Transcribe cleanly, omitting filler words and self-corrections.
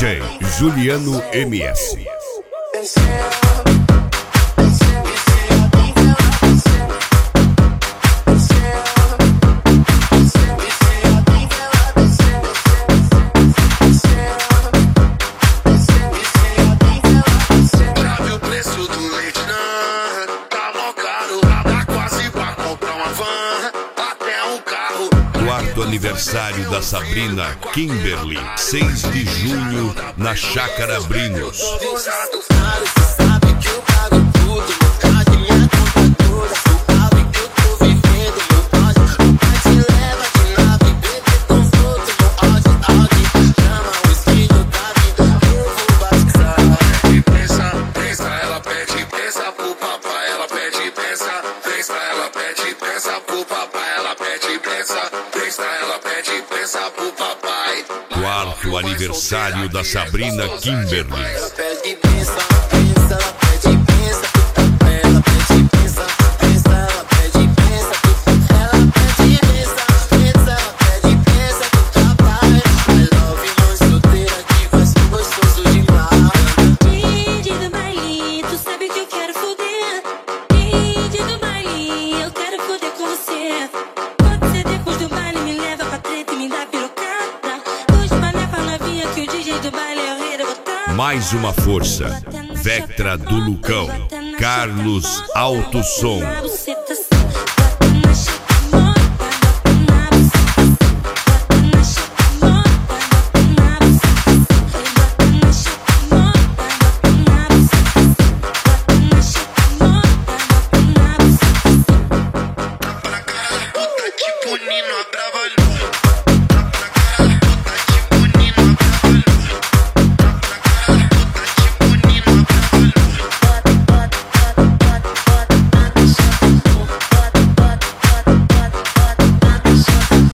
DJ Juliano MS. Quarto aniversário da Sabrina Kimberly, 6 de junho, na Chácara Brinos. Quarto aniversário da Sabrina Kimberly. Mais uma força, Vectra do Lucão, Carlos Alto Som.